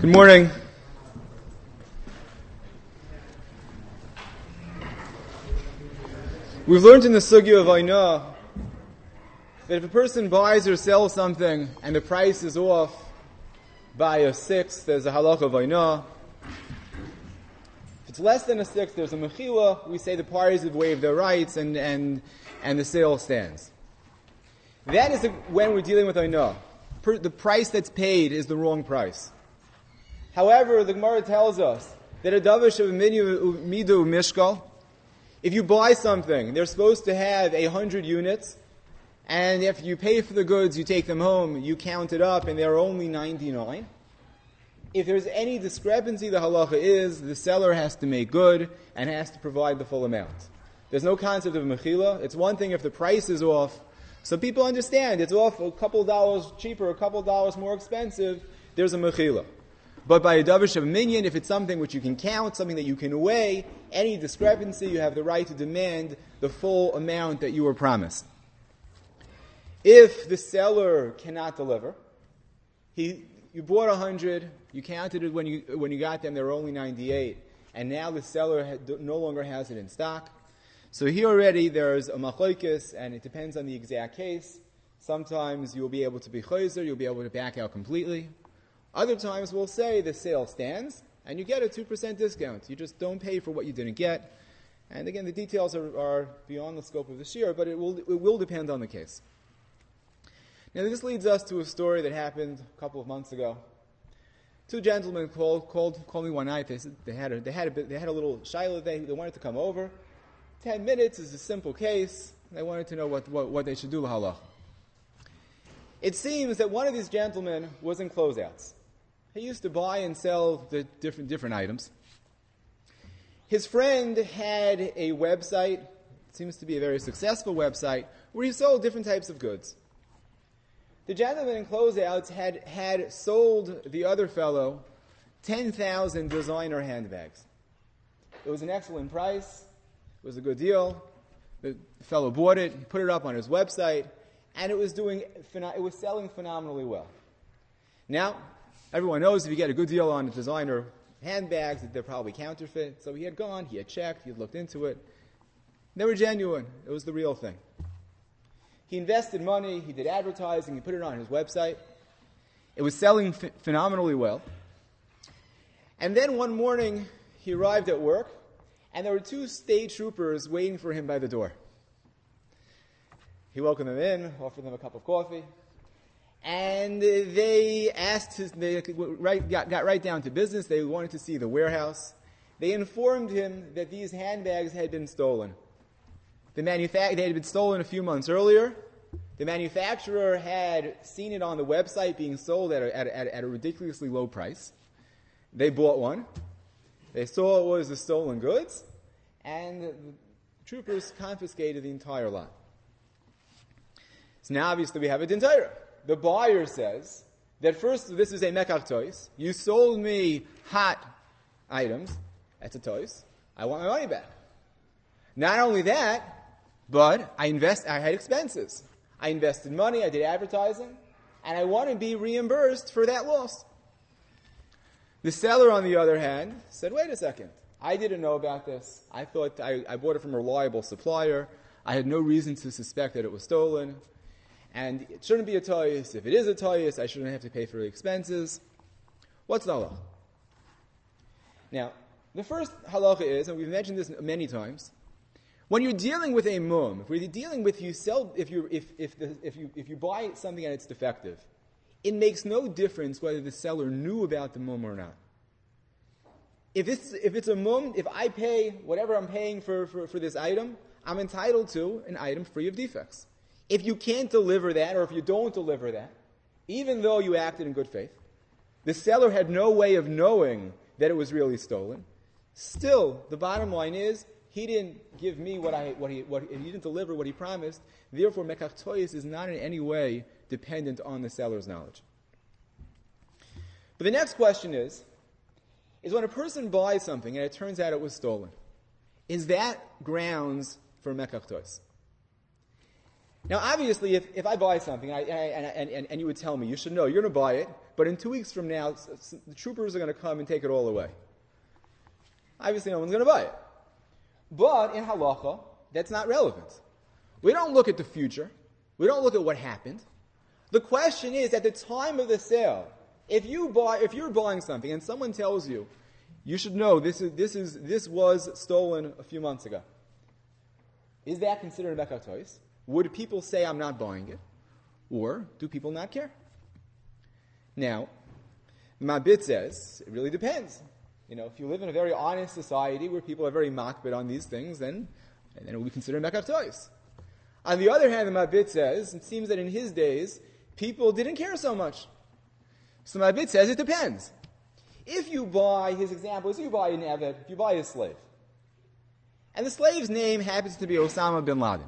Good morning. We've learned in the Sugya of Ainah that if a person buys or sells something and the price is off by a sixth, there's a halakha of Ainah. If it's less than a sixth, there's a mechila. We say the parties have waived their rights and the sale stands. That is when we're dealing with Ainah. The price that's paid is the wrong price. However, the Gemara tells us that a davar of midu mishkal, if you buy something, they're supposed to have 100 units, and if you pay for the goods, you take them home, you count it up, and they're only 99. If there's any discrepancy, the halacha is the seller has to make good and has to provide the full amount. There's no concept of mechila. It's one thing if the price is off. So people understand it's off a couple dollars cheaper, a couple dollars more expensive, there's a mechila. But by a davar of minyan, if it's something which you can count, something that you can weigh, any discrepancy, you have the right to demand the full amount that you were promised. If the seller cannot deliver, you bought 100, you counted it when you got them, there were only 98, and now the seller no longer has it in stock. So here already there's a machlokes, and it depends on the exact case. Sometimes you'll be able to be chayzer, you'll be able to back out completely. Other times we'll say the sale stands, and you get a 2% discount. You just don't pay for what you didn't get. And again, the details are beyond the scope of the shiur, but it will depend on the case. Now this leads us to a story that happened a couple of months ago. Two gentlemen called me one night. They had a little shiloh. They wanted to come over. 10 minutes is a simple case. They wanted to know what they should do lahalach. It seems that one of these gentlemen was in closeouts. He used to buy and sell the different items. His friend had a website, it seems to be a very successful website, where he sold different types of goods. The gentleman in closeouts had sold the other fellow 10,000 designer handbags. It was an excellent price. It was a good deal. The fellow bought it, he put it up on his website, and it was selling phenomenally well. Now, everyone knows if you get a good deal on designer handbags, that they're probably counterfeit. So he had gone, he had checked, he had looked into it. They were genuine. It was the real thing. He invested money, he did advertising, he put it on his website. It was selling phenomenally well. And then one morning, he arrived at work, and there were two state troopers waiting for him by the door. He welcomed them in, offered them a cup of coffee, and they got right down to business. They wanted to see the warehouse. They informed him that these handbags had been stolen. They had been stolen a few months earlier. The manufacturer had seen it on the website being sold at a ridiculously low price. They bought one. They saw it was the stolen goods, and the troopers confiscated the entire lot. So now obviously we have a din Torah. The buyer says that first, this is a mekach tois. You sold me hot items. That's a tois. I want my money back. Not only that, but I had expenses. I invested money, I did advertising, and I want to be reimbursed for that loss. The seller, on the other hand, said, wait a second. I didn't know about this. I thought I bought it from a reliable supplier. I had no reason to suspect that it was stolen. And it shouldn't be a toyus. If it is a toyus, I shouldn't have to pay for the expenses. What's the halacha? Now, the first halacha is, and we've mentioned this many times, when you're dealing with a mum, if you're dealing with if you buy something and it's defective, it makes no difference whether the seller knew about the mum or not. If it's a mum, if I pay whatever I'm paying for this item, I'm entitled to an item free of defects. If you can't deliver that, or if you don't deliver that, even though you acted in good faith, the seller had no way of knowing that it was really stolen. Still, the bottom line is he didn't give me he didn't deliver what he promised. Therefore, mekach tois is not in any way dependent on the seller's knowledge. But the next question is when a person buys something and it turns out it was stolen, is that grounds for mekach tois? Now, obviously, if I buy something and you would tell me, you should know, you're going to buy it, but in 2 weeks from now, the troopers are going to come and take it all away. Obviously, no one's going to buy it. But in halacha, that's not relevant. We don't look at the future. We don't look at what happened. The question is, at the time of the sale, if you're buying something and someone tells you, you should know this was stolen a few months ago. Is that considered a mekach tois? Would people say, I'm not buying it? Or do people not care? Now, Mabit says, it really depends. If you live in a very honest society where people are very makbid on these things, then it will be considered mekach tois. On the other hand, the Mabit says, it seems that in his days, people didn't care so much. So Mabit says, it depends. If you buy, his example is, you buy an eved, if you buy a slave, and the slave's name happens to be Osama bin Laden,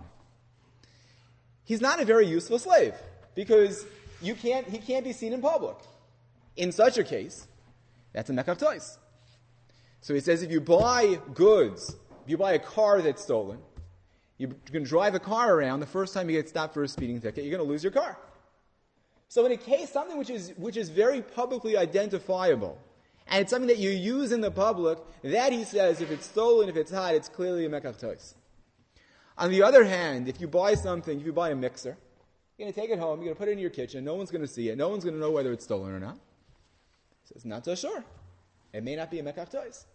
he's not a very useful slave, because he can't be seen in public. In such a case, that's a mekach tois. So he says, if you buy goods, if you buy a car that's stolen, you can drive a car around, the first time you get stopped for a speeding ticket, you're going to lose your car. So in a case, something which is very publicly identifiable, and it's something that you use in the public, that he says, if it's stolen, if it's hot, it's clearly a mekach tois. On the other hand, if you buy something, if you buy a mixer, you're going to take it home, you're going to put it in your kitchen, no one's going to see it, no one's going to know whether it's stolen or not. He says, not so sure. It may not be a mekach tois.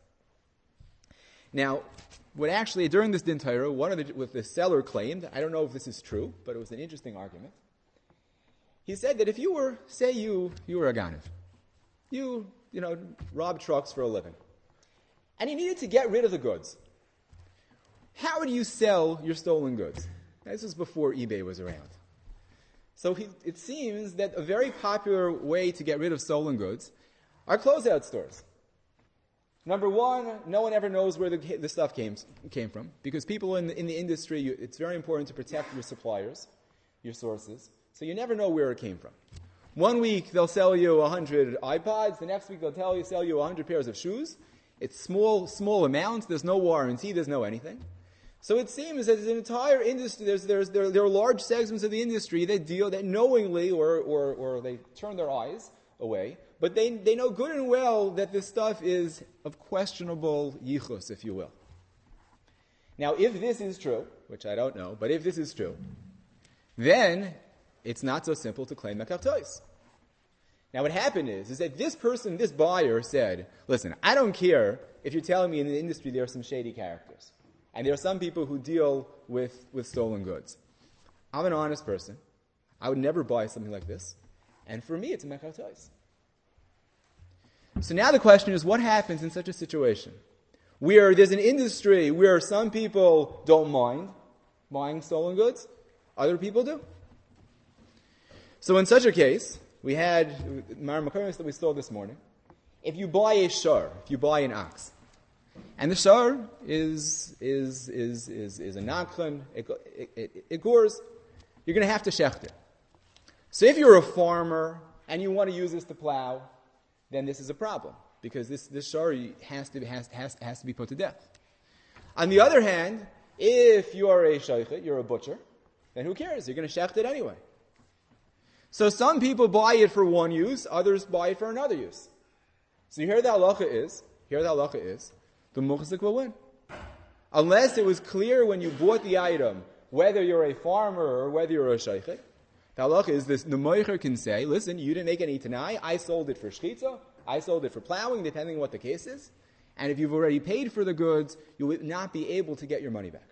Now, what actually, during this Din Torah, what the seller claimed, I don't know if this is true, but it was an interesting argument. He said that if you were a ganav, you rob trucks for a living, and you needed to get rid of the goods, how would you sell your stolen goods? This was before eBay was around. So it seems that a very popular way to get rid of stolen goods are closeout stores. Number one, no one ever knows where the stuff came from, because people in the industry, it's very important to protect your suppliers, your sources, so you never know where it came from. 1 week they'll sell you 100 iPods, the next week they'll sell you 100 pairs of shoes. It's small amounts, there's no warranty, there's no anything. So it seems that there's an entire industry, there are large segments of the industry that knowingly or they turn their eyes away, but they know good and well that this stuff is of questionable yichus, if you will. Now, if this is true, which I don't know, but if this is true, then it's not so simple to claim mekach tois. Now, what happened is that this buyer said, listen, I don't care if you're telling me in the industry there are some shady characters, and there are some people who deal with stolen goods. I'm an honest person. I would never buy something like this, and for me, it's a mekach tois. So now the question is, what happens in such a situation where there's an industry where some people don't mind buying stolen goods, other people do? So in such a case, we had Mar Makaris that we saw this morning. If you buy a shar, if you buy an ox, and the shar is a nakhan, it gores, you're going to have to shecht it. So if you're a farmer and you want to use this to plow, then this is a problem, because this shar has to be put to death. On the other hand, if you're a shaychet, you're a butcher, then who cares? You're going to shecht it anyway. So some people buy it for one use, others buy it for another use. So here the halacha is, the muchzik will win. Unless it was clear when you bought the item, whether you're a farmer or whether you're a shaychet, the halacha is this, the moicher can say, listen, you didn't make any tanai, I sold it for shchitza, I sold it for plowing, depending on what the case is, and if you've already paid for the goods, you will not be able to get your money back.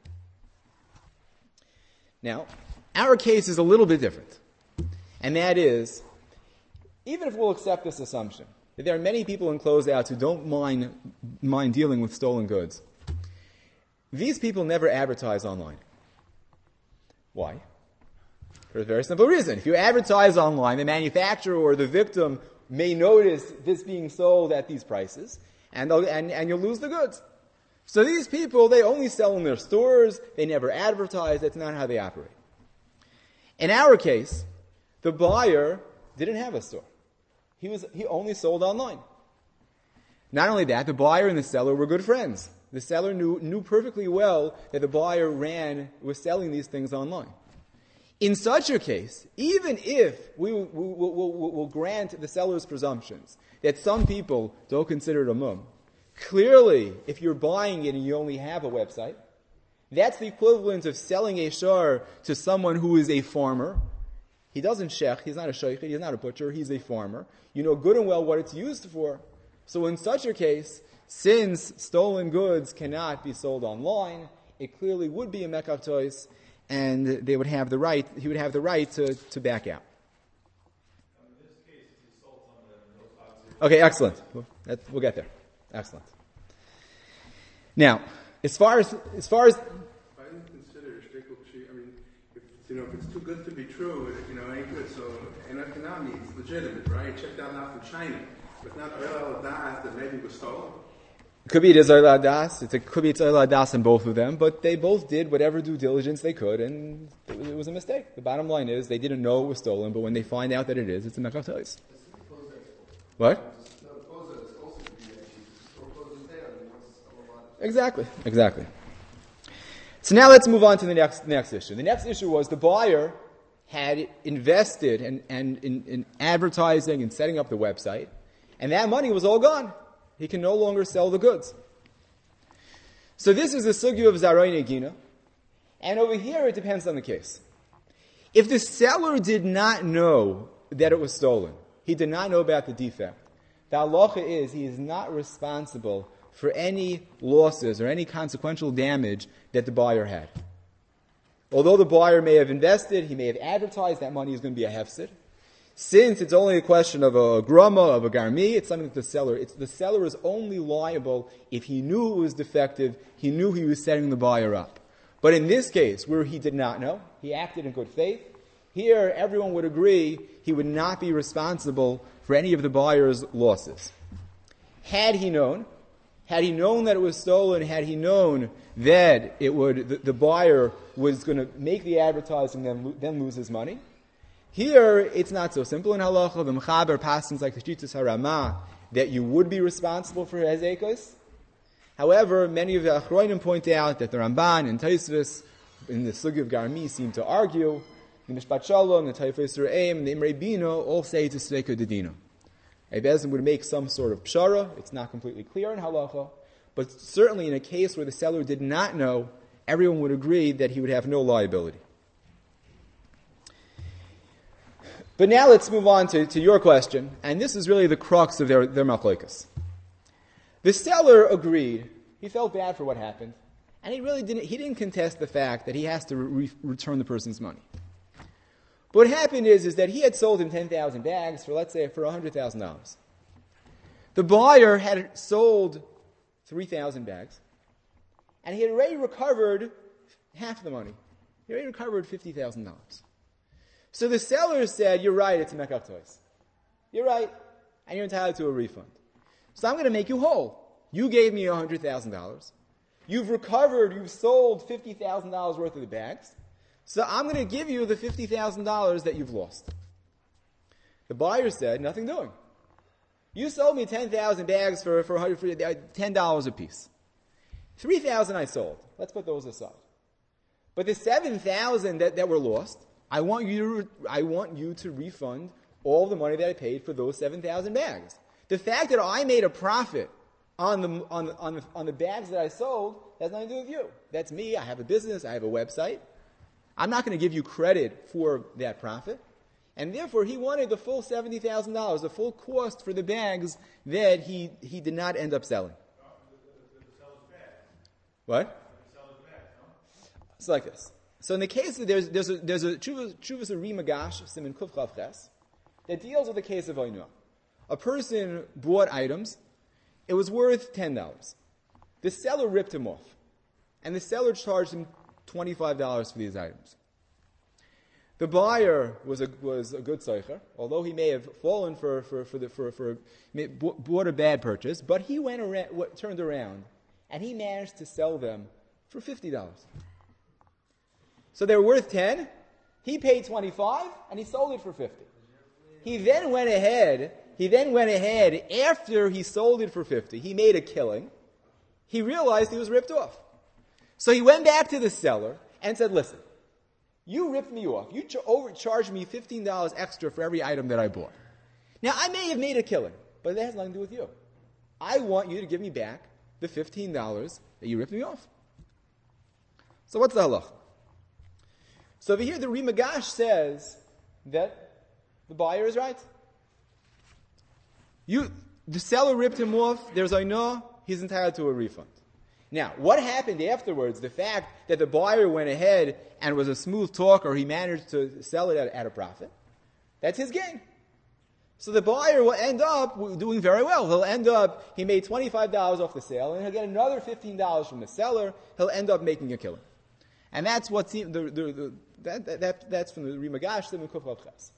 Now, our case is a little bit different. And that is, even if we'll accept this assumption, that there are many people in closeouts who don't mind dealing with stolen goods, these people never advertise online. Why? For a very simple reason. If you advertise online, the manufacturer or the victim may notice this being sold at these prices, and you'll lose the goods. So these people, they only sell in their stores, they never advertise, that's not how they operate. In our case, the buyer didn't have a store. He only sold online. Not only that, the buyer and the seller were good friends. The seller knew perfectly well that the buyer was selling these things online. In such a case, even if we will grant the seller's presumptions that some people don't consider it a mum, clearly, if you're buying it and you only have a website, that's the equivalent of selling a shar to someone who is a farmer. He doesn't shech, he's not a shaykhid, he's not a butcher, he's a farmer. You know good and well what it's used for. So in such a case, since stolen goods cannot be sold online, it clearly would be a mekach tois, and they would have the right, he would have the right to back out. In this case, if he sold some of them, Okay, excellent. We'll get there. Excellent. Now, as far as I didn't consider shtickle. I mean, if it's too good to be true, it ain't good. So, and economy, it's legitimate, right? Checked out now from China, but not real das that maybe was stolen. Could be it is Oila Das. Could be it's Oila Das in both of them, but they both did whatever due diligence they could, and it was a mistake. The bottom line is they didn't know it was stolen, but when they find out that it is, it's a mekach tois. What? Exactly. So now let's move on to the next issue. The next issue was the buyer had invested in advertising and setting up the website, and that money was all gone. He can no longer sell the goods. So this is the sugya of Zaray Negina, and over here it depends on the case. If the seller did not know that it was stolen, he did not know about the defect, the halacha is he is not responsible for any losses or any consequential damage that the buyer had. Although the buyer may have invested, he may have advertised, that money is going to be a hefsid. Since it's only a question of a grama, of a garmi, it's something that the seller is only liable if he knew it was defective, he knew he was setting the buyer up. But in this case, where he did not know, he acted in good faith, here everyone would agree he would not be responsible for any of the buyer's losses. Had he known that it was stolen, had he known that the buyer was going to make the advertising and then lose his money, here, it's not so simple in halacha. The mechaber passes like the Shittas Harama that you would be responsible for hezekos. However, many of the Achronim point out that the Ramban and Tosfos in the Sugi of Garmi seem to argue. The Mishpat Shalom, the Taifos Re'im, and the Imrei Bino all say it's a Sreika Dedina. A Bezin would make some sort of pshara. It's not completely clear in halacha, but certainly in a case where the seller did not know, everyone would agree that he would have no liability. But now let's move on to your question, and this is really the crux of their machlokes. The seller agreed, he felt bad for what happened, and he didn't contest the fact that he has to return the person's money. But what happened is that he had sold him 10,000 bags for $100,000. The buyer had sold 3,000 bags, and he had already recovered half the money. He already recovered $50,000. So the seller said, you're right, it's a mekach tois. You're right, and you're entitled to a refund. So I'm going to make you whole. You gave me $100,000. You've sold $50,000 worth of the bags. So I'm going to give you the $50,000 that you've lost. The buyer said, nothing doing. You sold me 10,000 bags for $10 a piece. 3,000 I sold. Let's put those aside. But the 7,000 that were lost, I want you to refund all the money that I paid for those 7,000 bags. The fact that I made a profit on the bags that I sold has nothing to do with you. That's me. I have a business. I have a website. I'm not going to give you credit for that profit. And therefore, he wanted the full $70,000, the full cost for the bags that he did not end up selling. What? It's like this. So in the case of there's a Chuvas Rimagash Siman Kuf Chav Ches that deals with the case of Oinu. A person bought items. It was worth $10. The seller ripped him off, and the seller charged him $25 for these items. The buyer was a good tzeicher, although he may have fallen bought a bad purchase, but he turned around and he managed to sell them for $50. So they were worth 10. He paid 25, and he sold it for 50. He then went ahead after he sold it for 50. He made a killing. He realized he was ripped off. So he went back to the seller and said, listen, You ripped me off. You overcharged me $15 extra for every item that I bought. Now, I may have made a killing, but that has nothing to do with you. I want you to give me back the $15 that you ripped me off. So what's the halach? So over here, the Rimagash says that the buyer is right. The seller ripped him off. There's Oina. He's entitled to a refund. Now, what happened afterwards, the fact that the buyer went ahead and was a smooth talker, he managed to sell it at a profit, that's his gain. So the buyer will end up doing very well. He made $25 off the sale, and he'll get another $15 from the seller. He'll end up making a killing. And that's what that's from the Rimagash, the Mekuf Ches.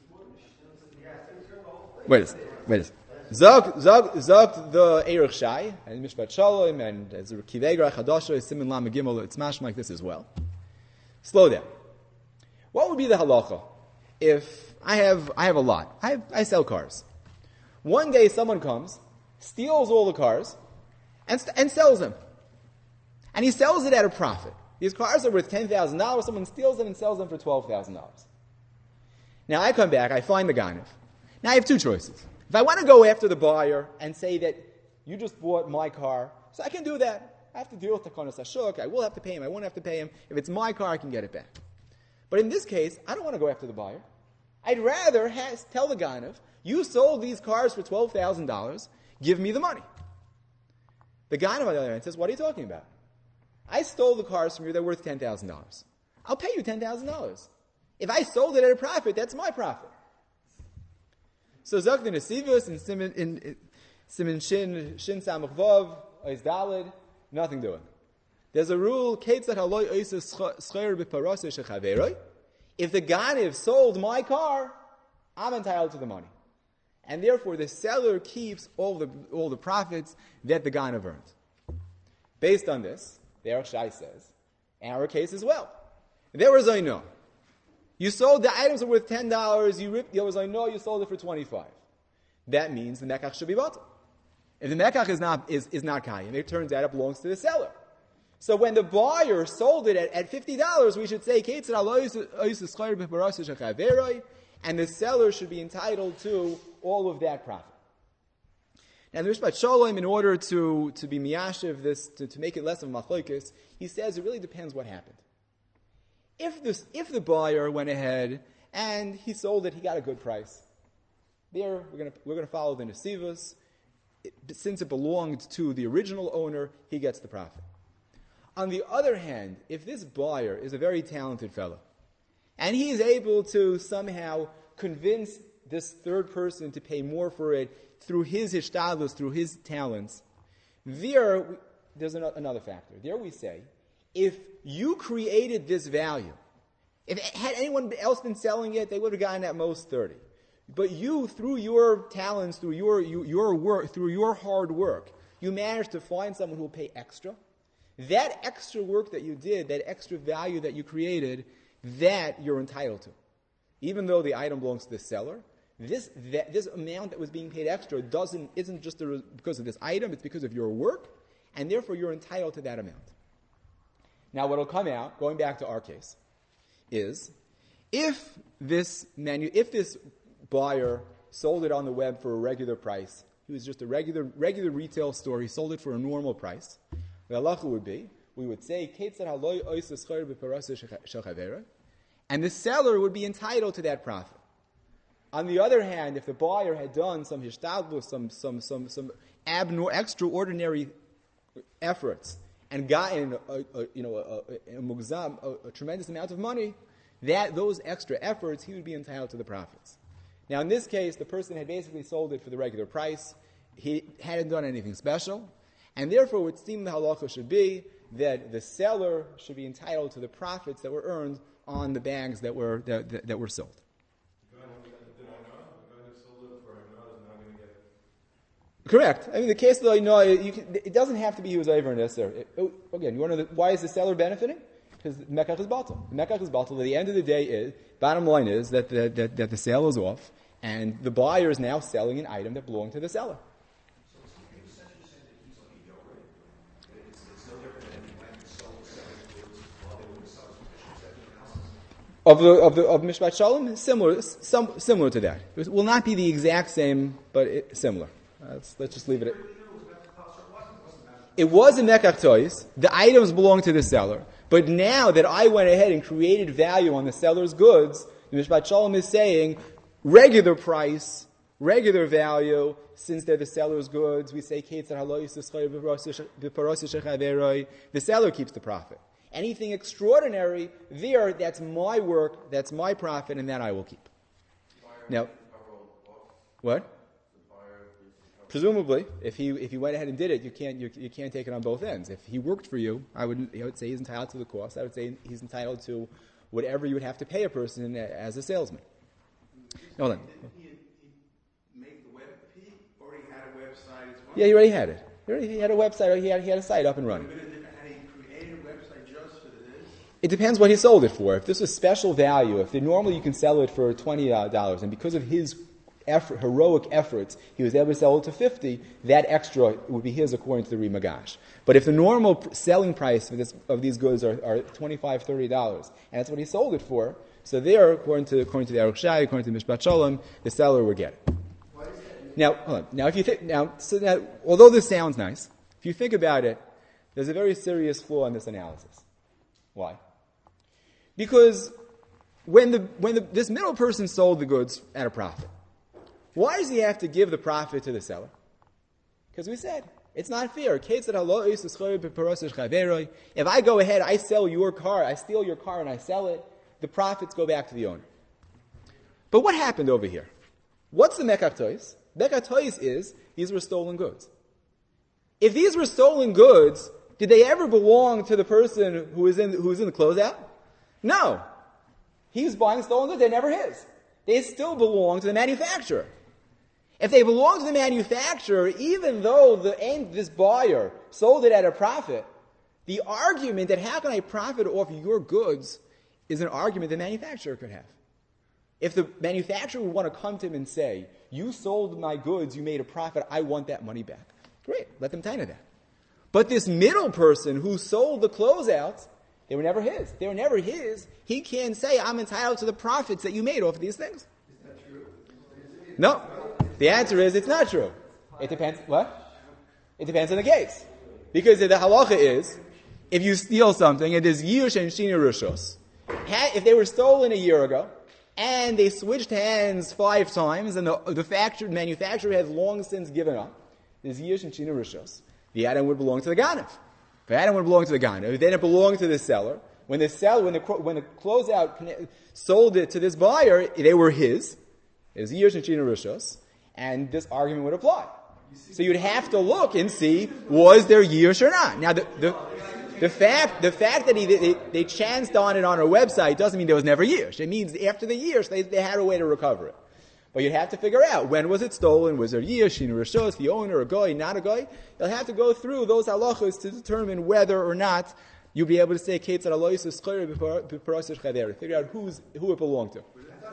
Wait a second. Zog the Erech Shai, and Mishpat Shalom, and as Kivegra Chadasha, Simin Lam Gimel, it's mashma like this as well. Slow down. What would be the halacha if I have a lot? I sell cars. One day someone comes, steals all the cars, and sells them. And he sells it at a profit. These cars are worth $10,000, someone steals them and sells them for $12,000. Now I come back, I find the Ganav. Now I have two choices. If I want to go after the buyer and say that you just bought my car, so I can do that. I have to deal with Takonos Hashuk. I will have to pay him. I won't have to pay him. If it's my car, I can get it back. But in this case, I don't want to go after the buyer. I'd rather tell the Ganav, you sold these cars for $12,000. Give me the money. The Ganav, on the other hand, says, what are you talking about? I stole the cars from you. They're worth $10,000. I'll pay you $10,000. If I sold it at a profit, that's my profit. So Zok the Nesivus in Simin Shin Samach Vav Ois Dalid, nothing doing. There's a rule: if the Ganiv sold my car, I'm entitled to the money, and therefore the seller keeps all the profits that the Ganiv earned. Based on this, the Erech Shai says, in our case as well, there was Oino. You sold the items that were worth $10. You ripped. You sold it for $25. That means the mekach should be bottled. If the mekach is not kayim, it turns out it belongs to the seller. So when the buyer sold it at $50, we should say and the seller should be entitled to all of that profit. Now the Mishpat Shalom, in order to be miyashiv this, to make it less of a machlokes, he says it really depends what happened. If the buyer went ahead and he sold it, he got a good price. There, we're gonna follow the nesivus. Since it belonged to the original owner, he gets the profit. On the other hand, if this buyer is a very talented fellow, and he is able to somehow convince this third person to pay more for it through his hishtadlus, through his talents, there's another factor. There we say, if you created this value, had anyone else been selling it, they would have gotten at most 30. But you, through your talents, through your work, through your hard work, you managed to find someone who will pay extra. That extra work that you did, that extra value that you created, that you're entitled to. Even though the item belongs to the seller, this amount that was being paid extra isn't just because of this item, it's because of your work, and therefore you're entitled to that amount. Now what will come out, going back to our case, is if this buyer sold it on the web for a regular price, he was just a regular retail store, he sold it for a normal price, the halacha would be, we would say, and the seller would be entitled to that profit. On the other hand, if the buyer had done some hishtadlus, some extraordinary efforts, and gotten a tremendous amount of money, those extra efforts, he would be entitled to the profits. Now, in this case, the person had basically sold it for the regular price. He hadn't done anything special, and therefore, it would seem the halacha should be that the seller should be entitled to the profits that were earned on the bags that were sold. Correct. I mean, the case that I know, it doesn't have to be he was over in this. Again, you want to know why is the seller benefiting? Because mekach is batal. Mekach is batal. At the end of the day, bottom line is that the sale is off, and the buyer is now selling an item that belonged to the seller. So you essentially saying that he's on the already. It's no different than when you sold selling goods while they were selling positions at different houses. of Mishpat Shalom, similar to that. It will not be the exact same, but similar. Let's just leave it at. It was a Mekach Tois. The items belong to the seller. But now that I went ahead and created value on the seller's goods, the Mishpat Shalom is saying regular price, regular value, since they're the seller's goods, we say the seller keeps the profit. Anything extraordinary, that's my work, that's my profit, and that I will keep. Now, what? Presumably, if he went ahead and did it, you can't take it on both ends. If he worked for you, I would say he's entitled to the cost. I would say he's entitled to whatever you would have to pay a person as a salesman. Hold on. He made the web. He already had a website as well. Yeah, he already had it. He had a website. He had a site up and running. Had he created a website just for this? It depends what he sold it for. If this was special value, normally you can sell it for $20, and because of his heroic efforts, he was able to sell it to $50, that extra would be his according to the Rimagash. But if the normal selling price of these goods are $25, $30, and that's what he sold it for, so there, according to the Aruch Shai, according to Mishpat Shalom, the seller will get it. Now, hold on. Now, if you think, although this sounds nice, if you think about it, there's a very serious flaw in this analysis. Why? Because when this middle person sold the goods at a profit, why does he have to give the profit to the seller? Because we said, it's not fair. If I go ahead, I sell your car, I steal your car and I sell it, the profits go back to the owner. But what happened over here? What's the Mekach Tois? Mekach Tois is, these were stolen goods. If these were stolen goods, did they ever belong to the person who was in the closeout? No. He was buying stolen goods, they're never his. They still belong to the manufacturer. If they belong to the manufacturer, even though this buyer sold it at a profit, the argument that how can I profit off your goods is an argument the manufacturer could have. If the manufacturer would want to come to him and say, you sold my goods, you made a profit, I want that money back. Great, let them tie to that. But this middle person who sold the closeouts, they were never his. They were never his. He can't say, I'm entitled to the profits that you made off of these things. Is that true? No. The answer is, it's not true. It depends, what? It depends on the case. Because the halacha is, if you steal something, it is Yush and Shina Rishos. If they were stolen a year ago, and they switched hands 5 times, and the manufacturer has long since given up, there's Yush and Shina Rishos. The item would belong to the Ganav. The item would belong to the Ganav. Then it belonged to the seller. When the closeout sold it to this buyer, they were his. It was Yush and Shina Rishos. And this argument would apply. So you'd have to look and see, was there Yush or not? Now, the fact that they chanced on it on our website doesn't mean there was never Yush. It means after the Yush, they had a way to recover it. But you'd have to figure out, when was it stolen? Was there Yush, Shina Rishos, the owner, a goy, not a goy? You'll have to go through those halachas to determine whether or not you'll be able to say, figure out who it belonged to.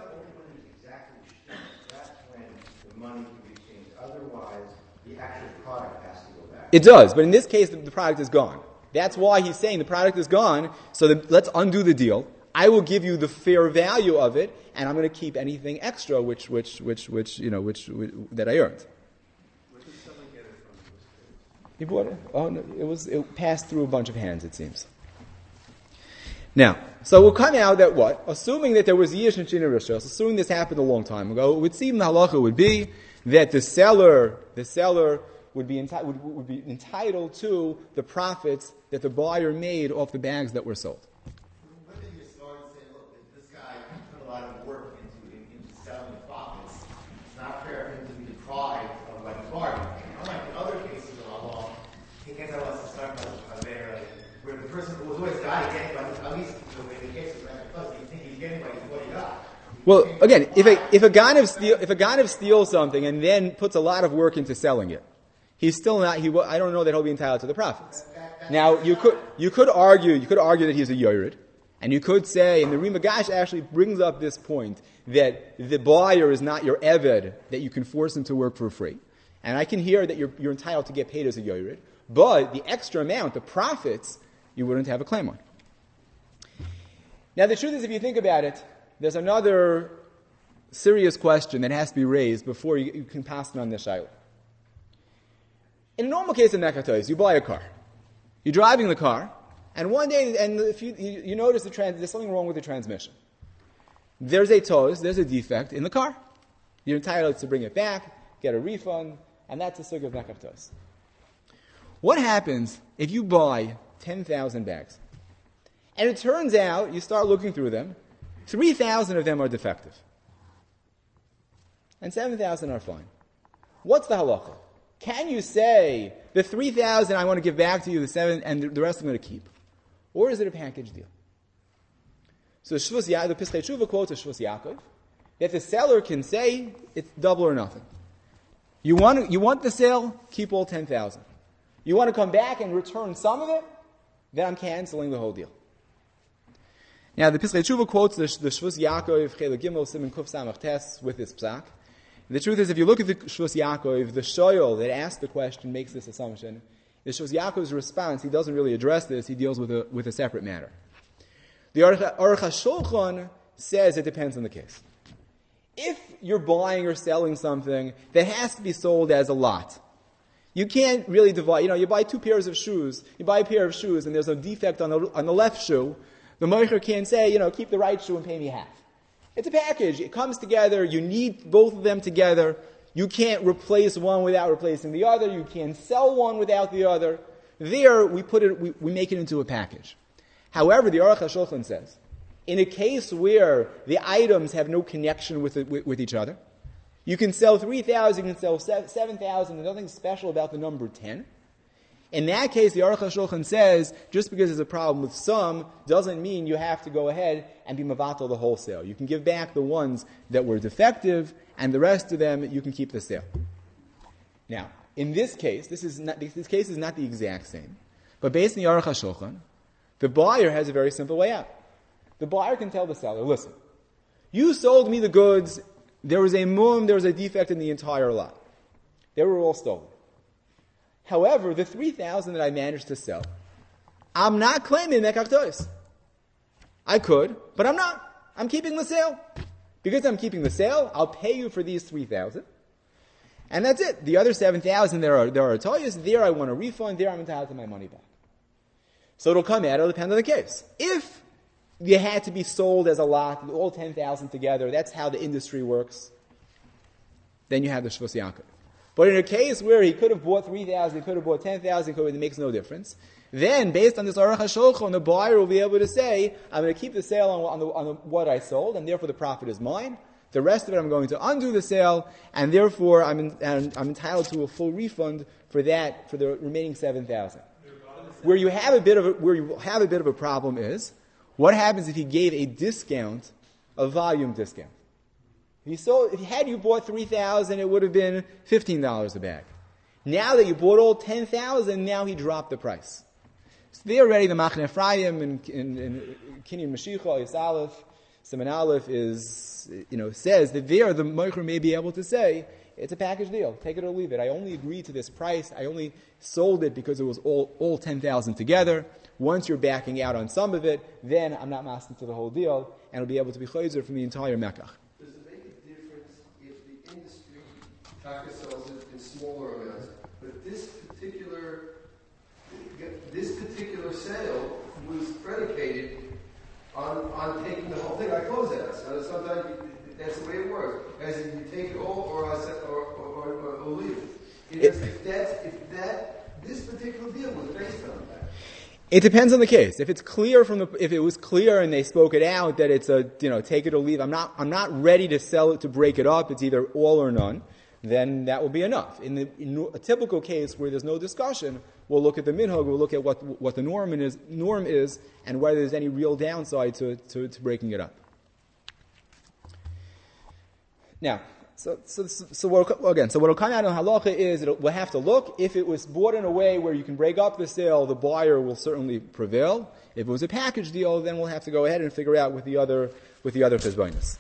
Money can be changed. Otherwise, the actual product has to go back. It does, but in this case, the product is gone. That's why he's saying the product is gone, so let's undo the deal. I will give you the fair value of it, and I'm going to keep anything extra that I earned. Where did someone get it from? He bought it. Oh no, it passed through a bunch of hands, it seems. Now, so we'll come out that what? Assuming that there was Yish and Shina Rishos, assuming this happened a long time ago, it would seem the halacha would be that the seller would be entitled to the profits that the buyer made off the bags that were sold. When did you start saying, look, this guy put a lot of work into selling the profits? It's not fair for him to be deprived of like bargain. Unlike in other cases of Allah, he can't tell us to start there, where the person who was always got to get, but at least in the case of Randall Fuzzy, you think he's getting what he got. Well, again, if a Ganav steals something and then puts a lot of work into selling it, he's still not. I don't know that he'll be entitled to the profits. Now, you could argue that he's a yored, and you could say, and the Rimagash actually brings up this point that the buyer is not your eved, that you can force him to work for free. And I can hear that you're entitled to get paid as a yored, but the extra amount, the profits, you wouldn't have a claim on. Now, the truth is, if you think about it, there's another serious question that has to be raised before you can pass it on the shayla. In a normal case of nekatois, you buy a car. You're driving the car, and one day, and if you notice there's something wrong with the transmission. There's a toz, there's a defect in the car. You're entitled to bring it back, get a refund, and that's a sug of nekatois. What happens if you buy 10,000 bags? And it turns out, you start looking through them, 3,000 of them are defective. And 7,000 are fine. What's the halacha? Can you say, the 3,000 I want to give back to you, the 7, and the rest I'm going to keep? Or is it a package deal? So the Pischei Teshuva quotes a Shvus Yaakov, that the seller can say, it's double or nothing. You want the sale, keep all 10,000. You want to come back and return some of it, then I'm canceling the whole deal. Now, the Pischei Teshuva quotes the Shvus Yaakov, Chelek Gimel, Siman Kuf Samach Tes, with this psak. The truth is, if you look at the Shvus Yaakov, the shoyol that asked the question makes this assumption. The Shvus Yaakov's response, he doesn't really address this, he deals with a separate matter. The Aruch HaShulchan says it depends on the case. If you're buying or selling something that has to be sold as a lot, you can't really divide. You buy 2 pairs of shoes, you buy a pair of shoes, and there's a defect on the left shoe. The moicher can't say, keep the right shoe and pay me half. It's a package. It comes together. You need both of them together. You can't replace one without replacing the other. You can't sell one without the other. There, we make it into a package. However, the Aruch HaShulchan says, in a case where the items have no connection with each other, you can sell 3,000, you can sell 7,000, there's nothing special about the number 10. In that case, the Aruch HaShulchan says, just because there's a problem with some, doesn't mean you have to go ahead and be mavatal the wholesale. You can give back the ones that were defective, and the rest of them, you can keep the sale. Now, in this case, this case is not the exact same, but based on the Aruch HaShulchan, the buyer has a very simple way out. The buyer can tell the seller, listen, you sold me the goods, there was a defect in the entire lot. They were all stolen. However, the 3,000 that I managed to sell, I'm not claiming nekach tois. I could, but I'm not. I'm keeping the sale. Because I'm keeping the sale, I'll pay you for these 3,000. And that's it. The other 7,000, there are toyas. There I want a refund. There I'm entitled to my money back. So it'll depend on the case. If you had to be sold as a lot, all 10,000 together, that's how the industry works, then you have the Shvus Yaakov. But in a case where he could have bought 3,000, he could have bought 10,000, it makes no difference. Then, based on this Aruch HaShulchan, the buyer will be able to say, I'm going to keep the sale on what I sold, and therefore the profit is mine. The rest of it, I'm going to undo the sale, and therefore I'm entitled to a full refund for the remaining 7,000. Where you have a bit of a problem is, what happens if he gave a discount, a volume discount? Had you bought 3,000, it would have been $15 a bag. Now that you bought all 10,000, now he dropped the price. So there already the Machne Ephraim in Kinyan Mashiach, Yis Aleph, Siman Aleph says that there the Moicher may be able to say, it's a package deal, take it or leave it. I only agreed to this price, I only sold it because it was all 10,000 together. Once you're backing out on some of it, then I'm not masking to the whole deal, and it'll be able to be chayzer from the entire mekach. Does it make a difference if the industry Taka sells it in smaller amounts, but this particular sale was predicated on taking the whole thing? I close that. So sometimes that's the way it works. As in you take it all or leave it. This particular deal was based on that. It depends on the case. If it was clear and they spoke it out that it's take it or leave. I'm not ready to sell it to break it up. It's either all or none. Then that will be enough. In a typical case where there's no discussion, we'll look at the minhag. We'll look at what the norm is, and whether there's any real downside to breaking it up. Now, so what will come out in halacha is we'll have to look. If it was bought in a way where you can break up the sale, the buyer will certainly prevail. If it was a package deal, then we'll have to go ahead and figure out with the other cheshbonos.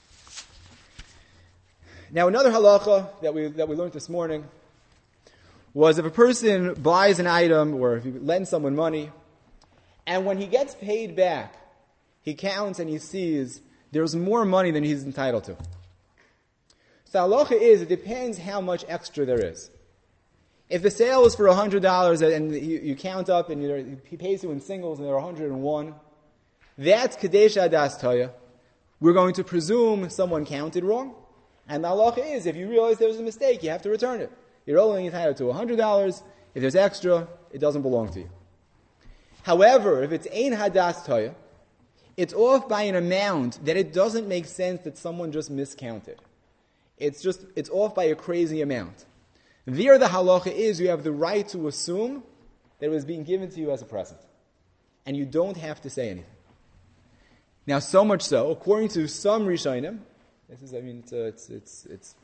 Now, another halacha that we learned this morning was if a person buys an item or if he lends someone money, and when he gets paid back, he counts and he sees there's more money than he's entitled to. So halacha is, it depends how much extra there is. If the sale is for $100 and you count up and he pays you in singles and there are 101, that's Kadesh Adas Toya. We're going to presume someone counted wrong. And the halacha is, if you realize there was a mistake, you have to return it. You're only entitled to $100. If there's extra, it doesn't belong to you. However, if it's Ein Hadas Toya, it's off by an amount that it doesn't make sense that someone just miscounted. It's off by a crazy amount. There the halacha is, you have the right to assume that it was being given to you as a present. And you don't have to say anything. Now, so much so, according to some Rishonim, it's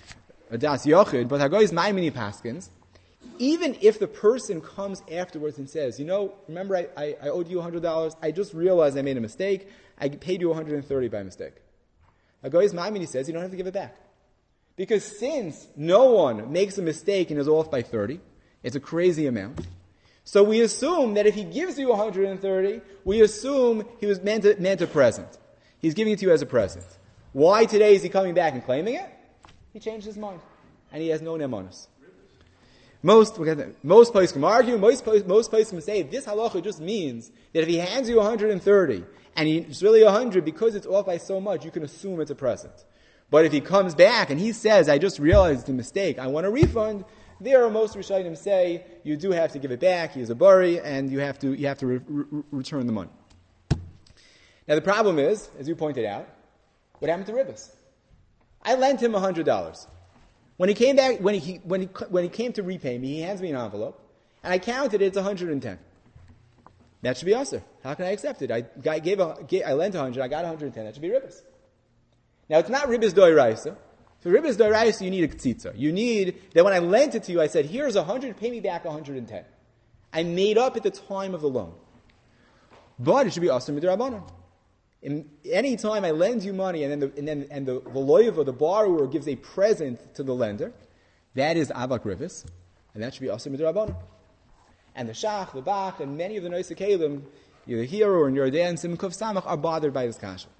a das yochid, but Hagoy's Maimini Paskins, even if the person comes afterwards and says, remember I owed you $100, I just realized I made a mistake, I paid you $130 by mistake. Hagoy's Maimini says you don't have to give it back. Because since no one makes a mistake and is off by 30, it's a crazy amount. So we assume that if he gives you 130, we assume he was meant a present. He's giving it to you as a present. Why today is he coming back and claiming it? He changed his mind. And he has no nemonis. Most places can argue, most places can say this halacha just means that if he hands you 130 and it's really 100 because it's off by so much, you can assume it's a present. But if he comes back and he says, I just realized it's a mistake, I want a refund, there most Rishonim say you do have to give it back, he is a bari, and you have to return the money. Now the problem is, as you pointed out, what happened to Ribbis? I lent him $100. When he came back, when he came to repay me, he hands me an envelope, and I counted it's 110. That should be usher. How can I accept it? I lent 100, I got 110. That should be Ribbis. Now it's not Ribbis Doiraisa. For Ribbis Doiraisa, you need a ktzitza. You need that when I lent it to you, I said, here's 100, pay me back 110. I made up at the time of the loan. But it should be usher midrabanan. Any time I lend you money and then the loiva, the borrower, gives a present to the lender, that is avak rivis, and that should be asur midrabanan. And the shach, the bach, and many of the noisei kelim, either here or in Yordan, Simkov Samach, are bothered by this kasha.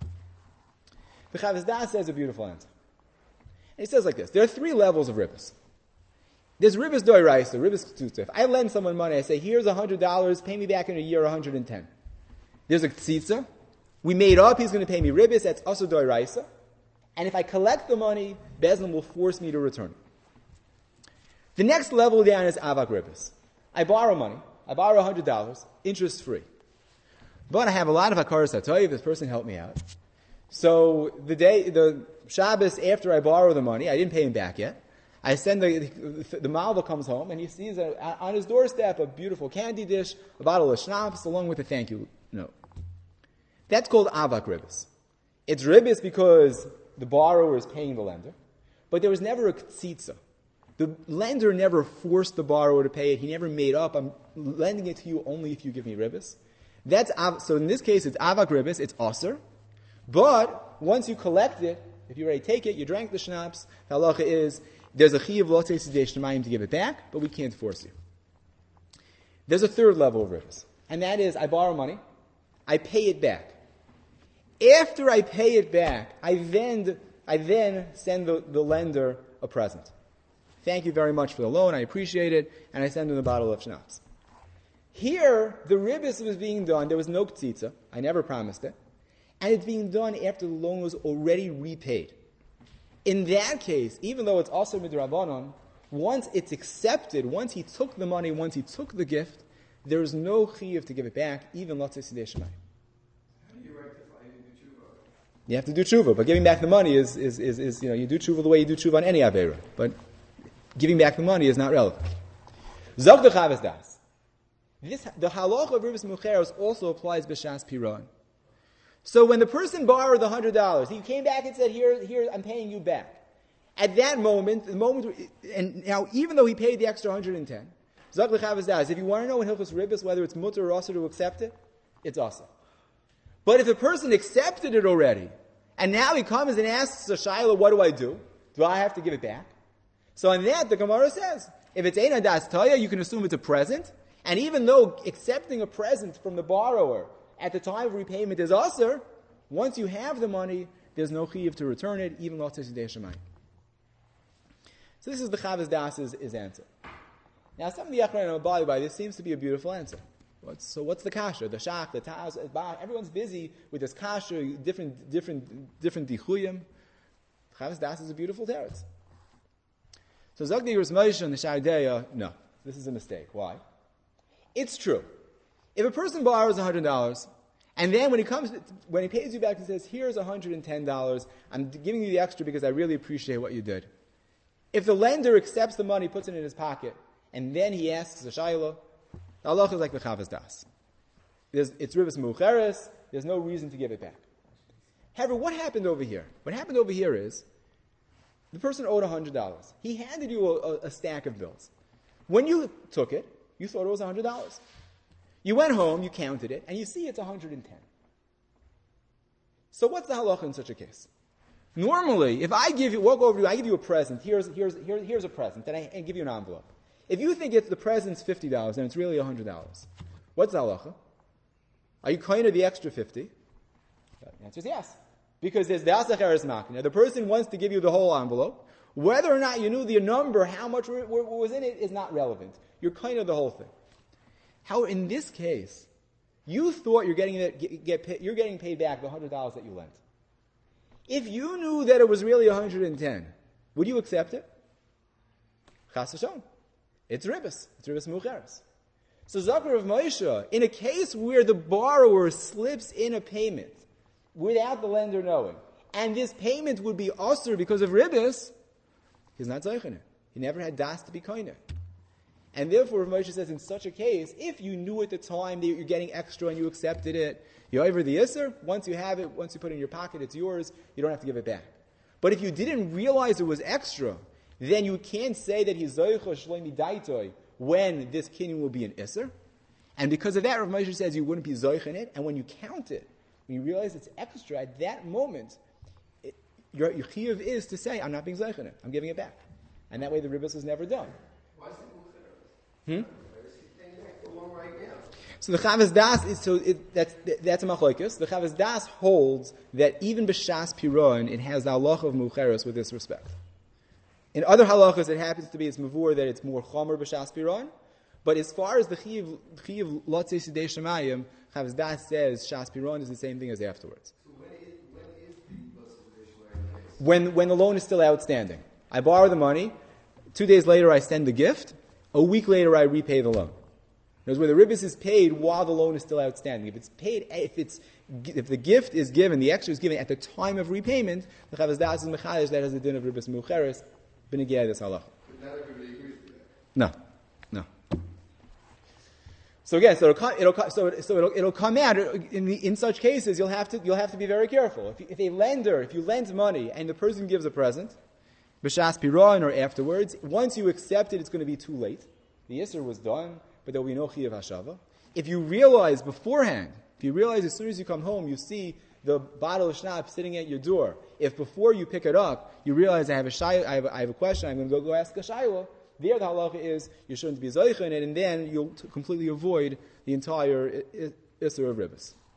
The Chavis Das says a beautiful answer. And he says like this: there are three levels of rivis. There's rivis doiraisa, rivis k'tzutza. If I lend someone money, I say, here's $100, pay me back in a year 110. There's a k'tzitza. We made up, he's going to pay me ribbis, that's asur doiraisa. And if I collect the money, Bezdin will force me to return it. The next level down is avak ribbis. I borrow money. I borrow $100, interest free. But I have a lot of hakaras hatoiv, this person helped me out. So the Shabbos after I borrow the money, I didn't pay him back yet. I send the malva comes home and he sees on his doorstep a beautiful candy dish, a bottle of schnapps, along with a thank you note. That's called avak ribbis. It's ribbis because the borrower is paying the lender, but there was never a k'tzitza. The lender never forced the borrower to pay it. He never made up, I'm lending it to you only if you give me ribbis. So in this case, it's avak ribbis, it's aser. But once you collect it, if you already take it, you drank the schnapps, the halacha is, there's a chiyuv lo teisidei sh'mayim to give it back, but we can't force you. There's a third level of ribbis, and that is, I borrow money, I pay it back. After I pay it back, I then send the lender a present. Thank you very much for the loan, I appreciate it, and I send him a bottle of schnapps. Here, the ribbis was being done, there was no k'tzitza, I never promised it, and it's being done after the loan was already repaid. In that case, even though it's also midrabanan, once it's accepted, once he took the money, once he took the gift, there is no chiyuv to give it back, even lotzei sidei shemayim. You have to do tshuva, but giving back the money is you do tshuva the way you do tshuva on any avera. But giving back the money is not relevant. Zog the Chavis Das. The halacha of ribbis mucheros also applies b'shas piron. So when the person borrowed the $100, he came back and said, "Here, I'm paying you back." At that moment, and now even though he paid the extra 110, Zog the Chavis Das. If you want to know in hilchos ribbis whether it's mutter or asur to accept it, it's asur. But if the person accepted it already, and now he comes and asks a shayla, what do I do? Do I have to give it back? So on that, the Gemara says, if it's ein hadas taya, you can assume it's a present, and even though accepting a present from the borrower at the time of repayment is aser. Once you have the money, there's no chiyuv to return it, even lo tzidei shemayim. So this is the Chavas Das' answer. Now, some of the Achrayim abide by this seems to be a beautiful answer. So what's the kasha? The shach, the taz, everyone's busy with this kasha, different dichuyim. Chavas Das is a beautiful teretz. So Zogdi Yirus Moshe and the Sha'adeya, no, this is a mistake. Why? It's true. If a person borrows $100, and then when he pays you back, he says, here's $110, I'm giving you the extra because I really appreciate what you did. If the lender accepts the money, puts it in his pocket, and then he asks the shayla, the halacha is like the Chavas Das. It's ribas mucheres, there's no reason to give it back. However, what happened over here? What happened over here is, the person owed $100. He handed you a stack of bills. When you took it, you thought it was $100. You went home, you counted it, and you see it's 110. So what's the halacha in such a case? Normally, if I give you a present, here's a present, and I give you an envelope. If you think the present's $50 and it's really $100, what's the halacha? Are you kind of the extra 50? The answer is yes. Because there's the asacheres makna. The person wants to give you the whole envelope. Whether or not you knew the number, how much was in it, is not relevant. You're kind of the whole thing. How in this case, you thought you're getting paid back the $100 that you lent. If you knew that it was really 110, would you accept it? Chas v'shalom. It's ribas. It's ribas mucheres. So Zakar of Moshe, in a case where the borrower slips in a payment without the lender knowing, and this payment would be osur because of ribas, he's not zeichen it. He never had das to be kind of. And therefore, Moshe says, in such a case, if you knew at the time that you're getting extra and you accepted it, you're over the isser. Once you have it, once you put it in your pocket, it's yours. You don't have to give it back. But if you didn't realize it was extra, then you can't say that he's zoicha shleimi daitoi when this kinyan will be an isser. And because of that, Rav Moshe says you wouldn't be zoich in it. And when you count it, when you realize it's extra, at that moment, your chiyuv is to say, I'm not being zoich in it. I'm giving it back. And that way the ribos is never done. Why is it right now? So the Chavas Das is that's a machlokes. The Chavas Das holds that even b'shas piron it has the halacha of mucheres with this respect. In other halachas, it happens to be it's mavur that it's more chomer b'shas piron. But as far as the chiv lotzei sidei shemayim, Chavas Das says shas piron is the same thing as afterwards. So when is the lotzei sidei shemayim? When the loan is still outstanding, I borrow the money. 2 days later, I send the gift. A week later, I repay the loan. Where the ribis is paid while the loan is still outstanding. If it's paid, if the gift is given, the extra is given at the time of repayment, the Chavas Das is mechadesh that has the din of ribis mucheres b'negei this halacha. But not everybody agrees to that. No. So again, it'll come out in such cases. You'll have to be very careful. If you lend money and the person gives a present, b'shas piron or afterwards, once you accept it, it's going to be too late. The yisur was done, but there will be no chiyuv hashava. If you realize beforehand, as soon as you come home, you see the bottle of schnapps sitting at your door. If before you pick it up, you realize I have a question, I'm going to go ask a shayla. There, the halacha is you shouldn't be zoich in it, and then you'll completely avoid the entire isur of ribos.